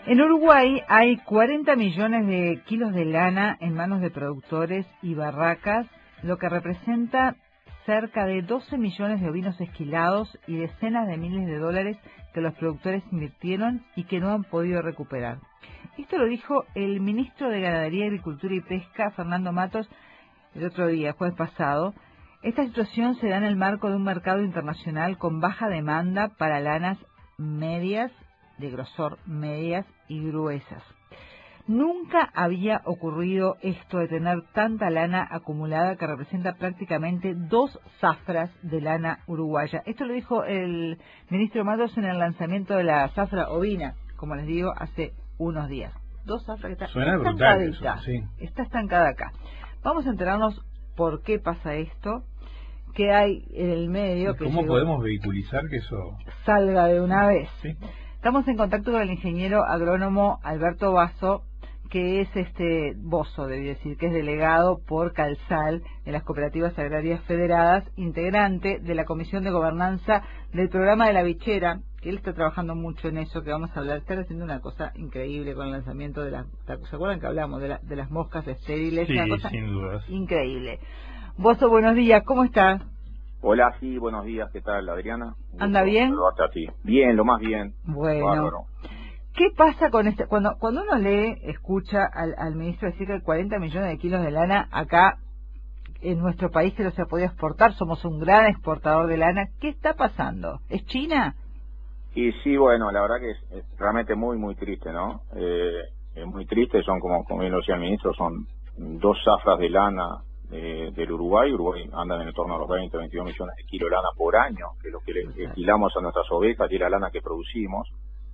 En Uruguay hay 40 millones de kilos de lana en manos de productores y barracas, lo que representa cerca de 12 millones de ovinos esquilados y decenas de miles de dólares que los productores invirtieron y que no han podido recuperar. Esto lo dijo el ministro de Ganadería, Agricultura y Pesca, Fernando Matos, el otro día, jueves pasado. Esta situación se da en el marco de un mercado internacional con baja demanda para lanas medias, de grosor medias y gruesas. Nunca había ocurrido esto de tener tanta lana acumulada que representa prácticamente 2 zafras de lana uruguaya. Esto lo dijo el ministro Matos en el lanzamiento de la zafra ovina, como les digo, hace unos días. 2 zafras que está estancadita, sí. Está estancada acá. Vamos a enterarnos por qué pasa esto, qué hay en el medio. ¿Cómo podemos vehiculizar que eso salga de una vez? ¿Sí? Estamos en contacto con el ingeniero agrónomo Alberto Basso, que es Bozo, debí decir, que es delegado por Calsal de las Cooperativas Agrarias Federadas, integrante de la Comisión de Gobernanza del Programa de la Bichera, que él está trabajando mucho en eso, que vamos a hablar. Está haciendo una cosa increíble con el lanzamiento de ¿se acuerdan que hablamos de las moscas estériles? Sí, una cosa sin dudas. Increíble. Bozo, buenos días, ¿cómo estás? Hola, sí, buenos días, ¿qué tal, Adriana? ¿Anda bien? Saludarte a ti. Bien, lo más bien. Bueno. Bárbaro. ¿Qué pasa con cuando uno escucha al ministro decir que hay 40 millones de kilos de lana acá en nuestro país que no se podía exportar? Somos un gran exportador de lana. ¿Qué está pasando? ¿Es China? Y sí, bueno, la verdad que es realmente muy, muy triste, ¿no? Es muy triste, son como bien lo decía el ministro, son 2 zafras de lana del Uruguay. Uruguay anda en el torno a los 20, 22 millones de kilos de lana por año, que es lo que le esquilamos a nuestras ovejas y la lana que producimos.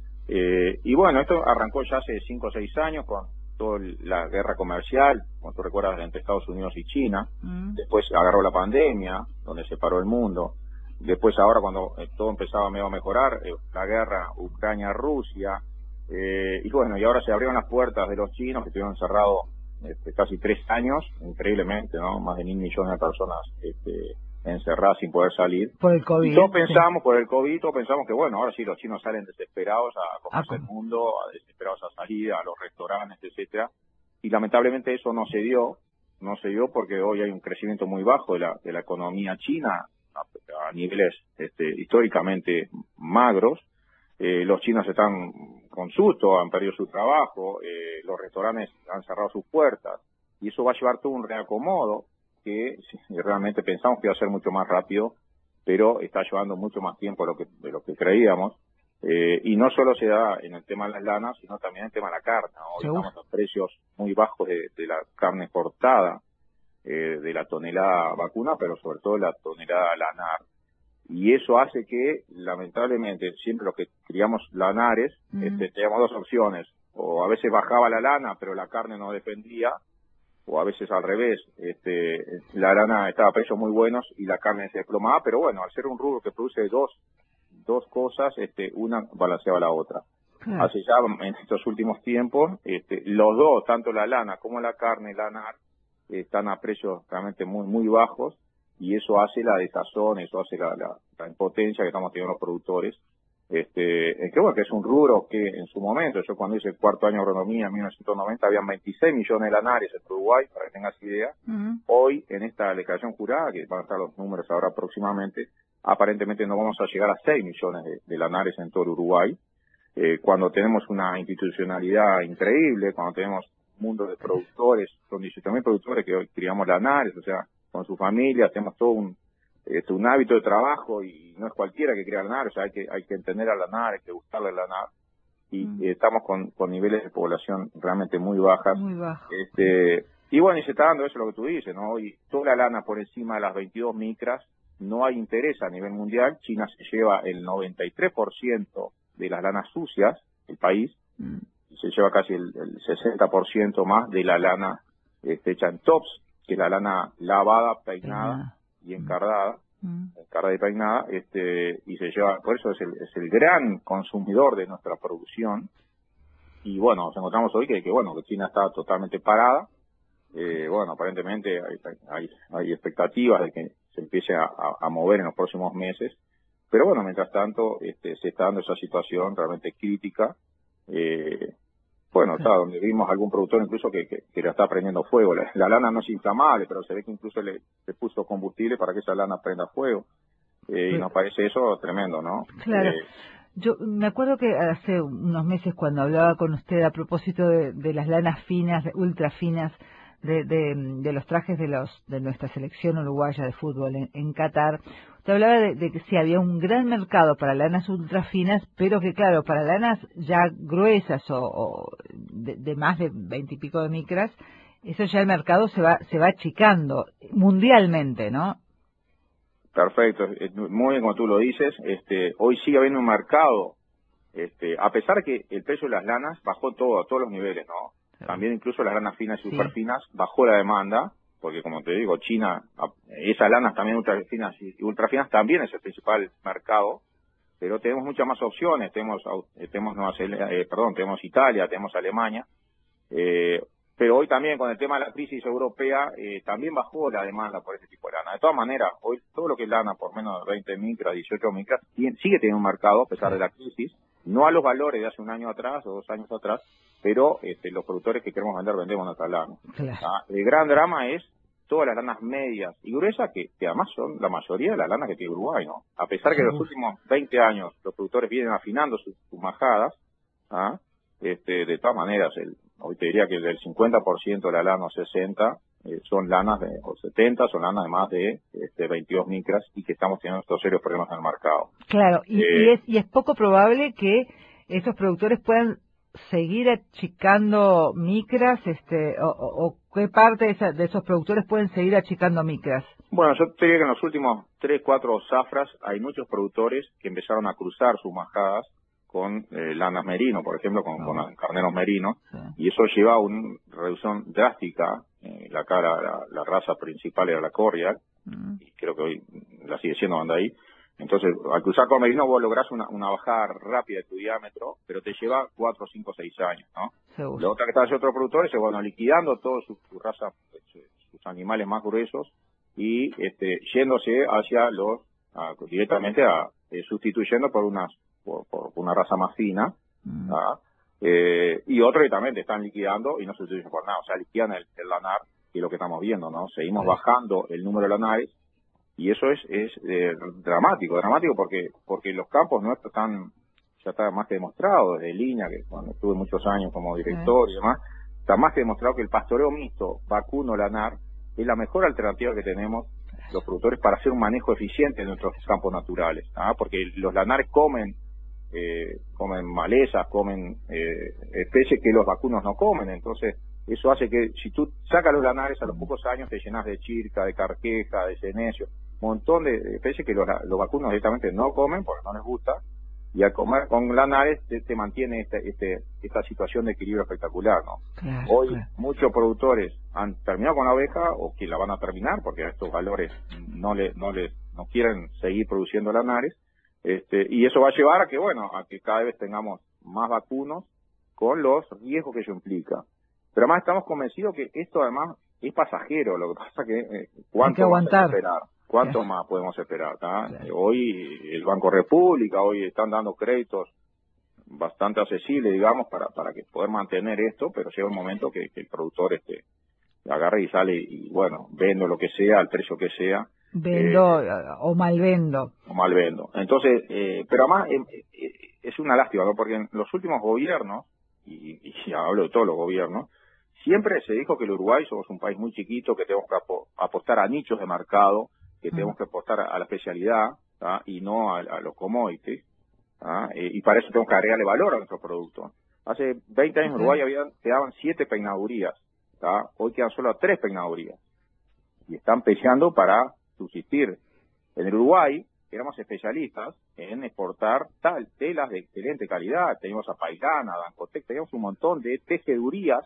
Y bueno, esto arrancó ya hace 5 o 6 años con toda la guerra comercial, como tú recuerdas, entre Estados Unidos y China. Después agarró la pandemia, donde se paró el mundo. Después ahora cuando todo empezaba medio a mejorar, la guerra Ucrania-Rusia. Y bueno, y ahora se abrieron las puertas de los chinos, que estuvieron encerrados casi 3 años, increíblemente, ¿no? Más de 1.000 millones de personas encerradas sin poder salir. Por el COVID. Y todos pensamos, por el COVID, todos pensamos que bueno, ahora sí los chinos salen desesperados a comerse el mundo, desesperados a salir a los restaurantes, etcétera. Y lamentablemente eso no se dio porque hoy hay un crecimiento muy bajo de la economía china a niveles históricamente magros. Los chinos están con susto, han perdido su trabajo, los restaurantes han cerrado sus puertas, y eso va a llevar todo un reacomodo que realmente pensamos que iba a ser mucho más rápido, pero está llevando mucho más tiempo de lo que creíamos. Y no solo se da en el tema de las lanas, sino también en el tema de la carne. Hoy estamos a precios muy bajos de la carne exportada, de la tonelada vacuna, pero sobre todo la tonelada lanar. Y eso hace que, lamentablemente, siempre los que criamos lanares, teníamos 2 opciones. O a veces bajaba la lana, pero la carne no defendía, o a veces al revés, la lana estaba a precios muy buenos y la carne se desplomaba, pero bueno, al ser un rubro que produce dos cosas, una balanceaba la otra. Hace ya, en estos últimos tiempos, los dos, tanto la lana como la carne lanar, están a precios realmente muy, muy bajos, y eso hace la desazón, eso hace la impotencia que estamos teniendo los productores. Que bueno, que es un rubro que en su momento, yo cuando hice el 4º año de agronomía en 1990, habían 26 millones de lanares en Uruguay, para que tengas idea. Hoy, en esta declaración jurada, que van a estar los números ahora próximamente, aparentemente no vamos a llegar a 6 millones de lanares en todo el Uruguay, cuando tenemos una institucionalidad increíble, cuando tenemos un mundo de productores, son 18.000 productores que hoy criamos lanares, o sea, con su familia, tenemos todo un hábito de trabajo, y no es cualquiera que crea lanar, o sea, hay que entender al lanar, hay que gustarle al lanar, y estamos con niveles de población realmente muy bajas. Muy bajo. Y bueno, y se está dando eso lo que tú dices, ¿no? Hoy toda la lana por encima de las 22 micras, no hay interés a nivel mundial. China se lleva el 93% de las lanas sucias del país, y se lleva casi el 60% más de la lana hecha en tops, que es la lana lavada, peinada y encardada, encardada y peinada, y se lleva, por eso es el gran consumidor de nuestra producción. Y bueno, nos encontramos hoy que China está totalmente parada. Bueno, aparentemente hay expectativas de que se empiece a mover en los próximos meses, pero bueno, mientras tanto se está dando esa situación realmente crítica, Bueno, está, donde vimos algún productor incluso que le está prendiendo fuego. La lana no es inflamable, pero se ve que incluso le puso combustible para que esa lana prenda fuego. Y nos parece eso tremendo, ¿no? Claro. Yo me acuerdo que hace unos meses cuando hablaba con usted a propósito de las lanas finas, ultra finas, de los trajes de nuestra selección uruguaya de fútbol en Qatar, usted hablaba de que sí había un gran mercado para lanas ultra finas, pero que claro, para lanas ya gruesas o de más de 20 y pico de micras, eso ya el mercado se va achicando mundialmente, ¿no? Perfecto, muy bien como tú lo dices. Hoy sigue habiendo un mercado, a pesar que el precio de las lanas bajó a todos los niveles, ¿no? También incluso las lanas finas y superfinas bajó la demanda, porque como te digo, China, esas lanas también ultrafinas y ultrafinas también es el principal mercado, pero tenemos muchas más opciones. Tenemos Italia, tenemos Alemania, pero hoy también con el tema de la crisis europea también bajó la demanda por ese tipo de lana. De todas maneras, hoy todo lo que es lana por menos de 20 micras, 18 micras, sigue teniendo un mercado a pesar de la crisis, no a los valores de hace un año atrás o 2 años atrás, pero los productores que queremos vender vendemos nuestra lana. Claro. El gran drama es todas las lanas medias y gruesas, que además son la mayoría de las lanas que tiene Uruguay, ¿no? A pesar que en los últimos 20 años los productores vienen afinando sus majadas, de todas maneras, hoy te diría que el 50% de la lana o 60% son lanas o 70 son lanas de más de 22 micras y que estamos teniendo estos serios problemas en el mercado. Claro, y es poco probable que esos productores puedan seguir achicando micras, o qué parte de esos productores pueden seguir achicando micras. Bueno, yo te diría que en los últimos 3, 4 zafras hay muchos productores que empezaron a cruzar sus majadas con lanas merino, por ejemplo, con carneros merinos, y eso lleva a una reducción drástica. La raza principal era la Corrial, y creo que hoy la sigue siendo donde ahí. Entonces, al cruzar con merino vos lográs una bajada rápida de tu diámetro, pero te lleva 4, 5, 6 años, ¿no? Seguro. La otra que está haciendo otros productores es, liquidando todos sus razas, sus animales más gruesos, y yéndose hacia directamente sustituyendo por una raza más fina, y otros que también te están liquidando y no se sustituyen por nada, o sea, liquidan el lanar, que es lo que estamos viendo, ¿no? Seguimos bajando el número de lanares, y eso es dramático porque los campos nuestros ya está más que demostrado desde línea, que cuando estuve muchos años como director y demás, está más que demostrado que el pastoreo mixto vacuno-lanar es la mejor alternativa que tenemos los productores para hacer un manejo eficiente de nuestros campos naturales, porque los lanares comen malezas, comen especies que los vacunos no comen. Entonces eso hace que si tú sacas los lanares, a los pocos años te llenas de chirca, de carqueja, de senecio, un montón de especies que los vacunos directamente no comen porque no les gusta, y al comer con lanares te mantiene esta situación de equilibrio espectacular, ¿no? Claro, hoy muchos productores han terminado con la oveja o que la van a terminar porque a estos valores no quieren seguir produciendo lanares, y eso va a llevar a que cada vez tengamos más vacunos con los riesgos que ello implica. Pero además estamos convencidos que esto además es pasajero. Lo que pasa que ¿cuánto más hay que esperar? ¿Cuánto más podemos esperar? Hoy el Banco República, hoy están dando créditos bastante accesibles, digamos, para que poder mantener esto, pero llega un momento que el productor agarre y sale y vendo lo que sea, al precio que sea. Vendo o mal vendo. Entonces, pero además es una lástima, ¿no? Porque en los últimos gobiernos, y hablo de todos los gobiernos, siempre se dijo que el Uruguay somos un país muy chiquito, que tenemos que apostar a nichos de mercado, que tenemos que apostar a la especialidad, y no a los commodities, y para eso tenemos que agregarle valor a nuestro producto. Hace 20 años en Uruguay quedaban 7 peinadurías, hoy quedan solo 3 peinadurías, y están peleando para subsistir. En el Uruguay éramos especialistas en exportar telas de excelente calidad. Teníamos a Pailana, a Dancotec, teníamos un montón de tejedurías,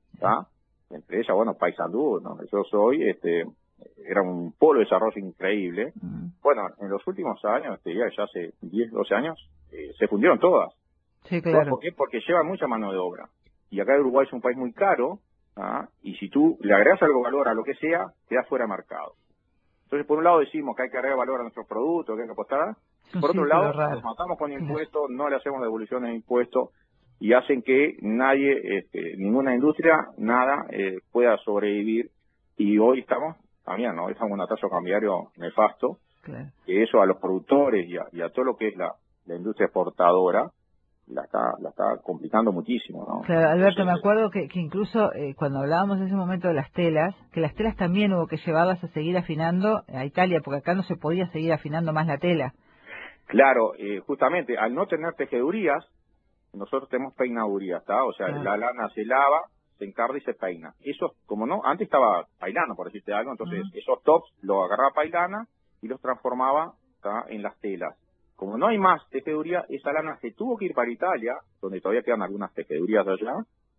entre ellas, Paysandú, ¿no? Yo soy, era un polo de desarrollo increíble. Bueno, en los últimos años, te diría que ya hace 10, 12 años, se fundieron todas. Sí, claro. ¿Por qué? Porque llevan mucha mano de obra. Y acá el Uruguay es un país muy caro, y si tú le agregas algo valor a lo que sea, quedas fuera de mercado. Entonces, por un lado decimos que hay que agregar valor a nuestros productos, que hay que apostar. Por otro lado, nos matamos con impuestos, no le hacemos devoluciones de impuestos. y hacen que nadie, ninguna industria, nada, pueda sobrevivir. Y hoy estamos, también, ¿no? Estamos en un atraso cambiario nefasto, claro. Que eso a los productores y a todo lo que es la industria exportadora, la está complicando muchísimo, ¿no? Claro, Alberto, Entonces, me acuerdo que incluso cuando hablábamos en ese momento de las telas, que las telas también hubo que llevarlas a seguir afinando a Italia, porque acá no se podía seguir afinando más la tela. claro, justamente, al no tener tejedurías, nosotros tenemos peinadurías, ¿está? O sea, Claro. la lana se lava, se encarda y se peina. Eso, como no, antes estaba Pailana, por decirte algo, entonces esos tops los agarraba Pailana y los transformaba, ¿tá?, en las telas. Como no hay más tejeduría, esa lana se tuvo que ir para Italia, donde todavía quedan algunas tejedurías allá,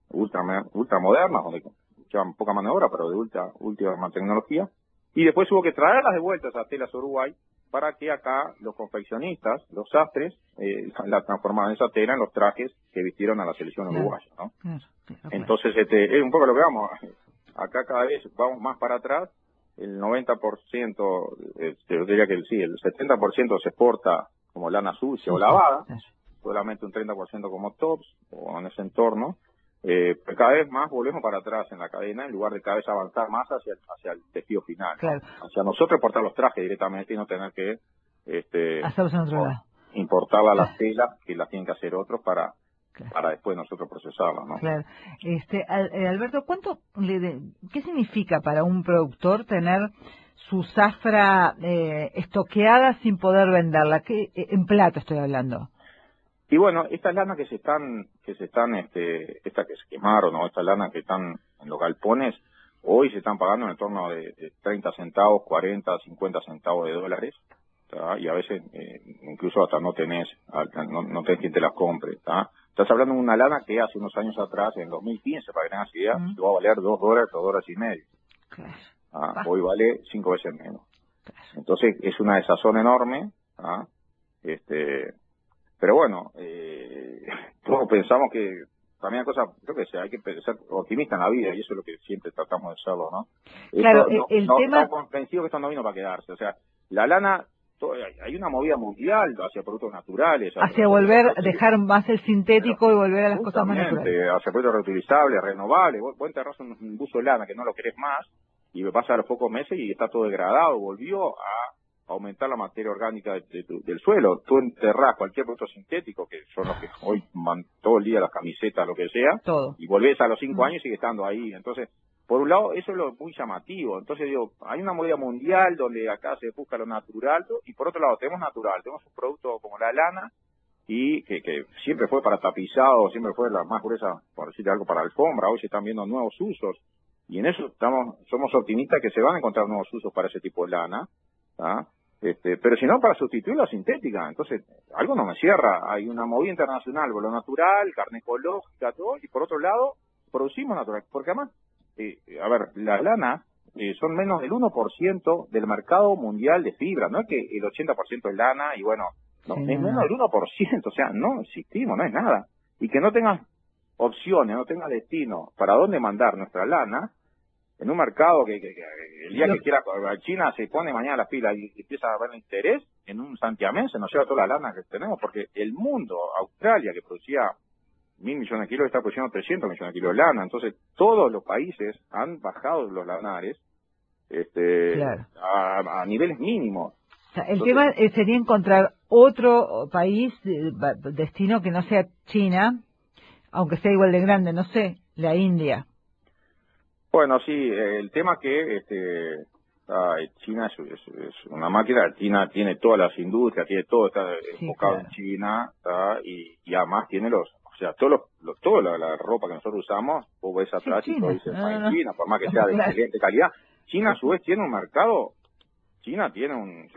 ultra modernas, donde llevan poca mano de obra, pero de última tecnología, y después hubo que traerlas de vuelta esas telas a Uruguay, para que acá los confeccionistas, los sastres, la transformaban esa tela en los trajes que vistieron a la selección uruguaya, ¿no? Claro. Entonces, es un poco lo que vamos. Acá cada vez vamos más para atrás. El 90%, yo diría que sí, el 70% se exporta como lana sucia o lavada, solamente un 30% como tops o en ese entorno. Pero cada vez más volvemos para atrás en la cadena, en lugar de cada vez avanzar más hacia el tejido final, ¿no? Claro. Hacia nosotros exportar los trajes directamente y no tener que Hacerlos en otro lado. importarla las telas que las tienen que hacer otros para Claro. después nosotros procesarlas, ¿no? Claro. Alberto, ¿qué significa para un productor tener su zafra estoqueada sin poder venderla? En plata estoy hablando. Y bueno, estas lanas que se están, estas que se quemaron, o estas lanas que están en los galpones, hoy se están pagando en el torno de 30 centavos, 40, 50 centavos de dólares, ¿tá? Y a veces incluso hasta no tenés quien te las compre, ¿tá? Estás hablando de una lana que hace unos años atrás, en 2015, para que tengas idea, llegó a valer $2 o $2.50. Claro. Hoy vale 5 veces menos. Claro. Entonces es una desazón enorme, ¿tá? Pero bueno, todos pensamos que también hay cosas, creo que hay que ser optimista en la vida, y eso es lo que siempre tratamos de serlo, ¿no? Claro, Esto, el tema... Estamos convencidos que esto no vino para quedarse. O sea, la lana, hay una movida mundial hacia productos naturales. Hacia volver, dejar más el sintético y volver a las cosas más naturales. Hacia productos reutilizables, renovables. Vos enterrás un buzo de lana que no lo querés más, y pasa a los pocos meses y está todo degradado, volvió a aumentar la materia orgánica del suelo. Tú enterrás cualquier producto sintético, que son los que hoy van todo el día, las camisetas, lo que sea, todo, y volvés a los 5 años y sigue estando ahí. Entonces, por un lado, eso es lo muy llamativo. Entonces, digo, hay una movida mundial donde acá se busca lo natural, y por otro lado, tenemos un producto como la lana, y que siempre fue para tapizado, siempre fue la más gruesa, por decirte algo, para alfombra. Hoy se están viendo nuevos usos, y en eso somos optimistas que se van a encontrar nuevos usos para ese tipo de lana, ¿tá? Pero si no, para sustituir la sintética. Entonces, algo no me cierra. Hay una movida internacional por lo natural, carne ecológica, todo, y por otro lado, producimos natural. Porque además, a ver, las lanas son menos del 1% del mercado mundial de fibra. No es que el 80% es lana y bueno, no, sí, es menos del 1%. O sea, no existimos, no es nada. Y que no tengas opciones, no tengas destino para dónde mandar nuestra lana, en un mercado que el día que quiera China se pone mañana las pilas y empieza a haber interés, en un santiamén se nos lleva toda la lana que tenemos, porque el mundo, Australia, que producía 1.000 millones de kilos, está produciendo 300 millones de kilos de lana. Entonces, todos los países han bajado los lanares claro, a niveles mínimos. O sea, el tema sería encontrar otro país, destino que no sea China, aunque sea igual de grande, no sé, la India. Bueno, sí, el tema que China es una máquina. China tiene todas las industrias, tiene todo, está enfocado claro, en China, y además tiene toda la ropa que nosotros usamos, vos ves atrás y todo dice China, por más que sea de excelente calidad. China a su vez tiene un mercado. China tiene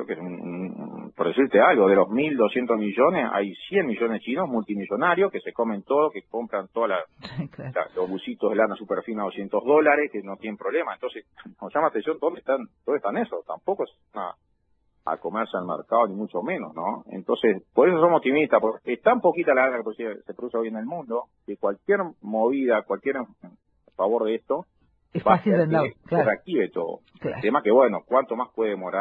por decirte algo, de los 1.200 millones, hay 100 millones de chinos multimillonarios que se comen todo, que compran todos los busitos de lana super fina a $200, que no tienen problema. Entonces, nos llama atención, ¿dónde están esos? Tampoco es a comerse al mercado, ni mucho menos, ¿no? Entonces, por eso somos optimistas, porque es tan poquita la lana que se produce hoy en el mundo, que cualquier movida, cualquier favor de esto, es fácil de que se reactive todo. Claro. El tema que, bueno, ¿cuánto más puede demorar?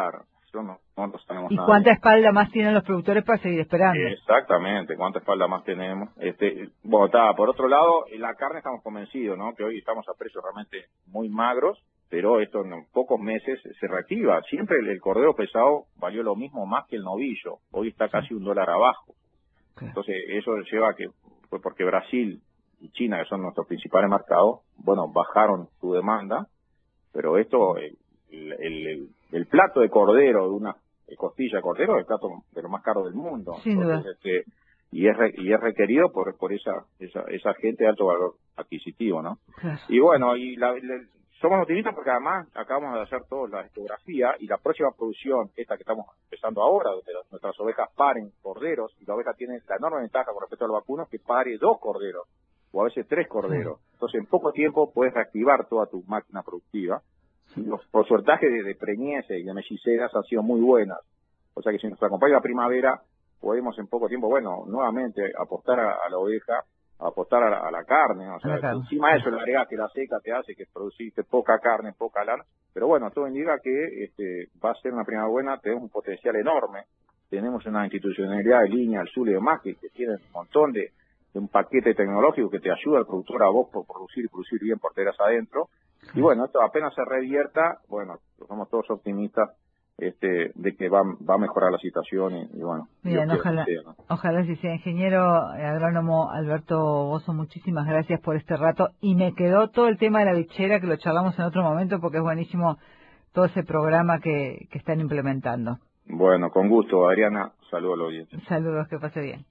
Eso no lo sabemos ¿Y nadie. cuánta espalda más tienen los productores para seguir esperando? Exactamente, cuánta espalda más tenemos. Bueno, por otro lado, la carne estamos convencidos, ¿no? Que hoy estamos a precios realmente muy magros, pero esto en pocos meses se reactiva. Siempre el cordero pesado valió lo mismo más que el novillo. Hoy está casi $1 abajo. Entonces, eso lleva a que, fue porque Brasil y China, que son nuestros principales mercados, bueno, bajaron su demanda, pero esto, el plato de cordero, de una costilla de cordero, es el plato de lo más caro del mundo. Sin duda. Y es requerido por esa gente de alto valor adquisitivo, ¿no? Claro. Y bueno, somos optimistas porque además acabamos de hacer toda la ecografía y la próxima producción, esta que estamos empezando ahora, donde nuestras ovejas paren corderos, y la oveja tiene la enorme ventaja con respecto al vacuno, que pare 2 corderos, o a veces 3 corderos. Sí. Entonces, en poco tiempo puedes reactivar toda tu máquina productiva. Sí. Los porcentajes de preñeces y de melliceras han sido muy buenas. O sea que si nos acompaña la primavera, podemos en poco tiempo, bueno, nuevamente apostar a la oveja, apostar a la carne, o sea, encima de eso le agregás que la seca te hace que produciste poca carne, poca lana, pero bueno, todo indica que va a ser una primavera buena, tenemos un potencial enorme, tenemos una institucionalidad de línea, al sur y demás, que tiene un montón de un paquete tecnológico que te ayuda al productor a vos por producir bien porteras adentro, y bueno, esto apenas se revierta, bueno, somos todos optimistas de que va a mejorar la situación y bueno. Bien, ojalá sí sea. Ingeniero agrónomo Alberto Bozzo, muchísimas gracias por este rato y me quedó todo el tema de la bichera que lo charlamos en otro momento porque es buenísimo todo ese programa que están implementando. Bueno, con gusto, Adriana, saludos a la audiencia. Saludos, que pase bien.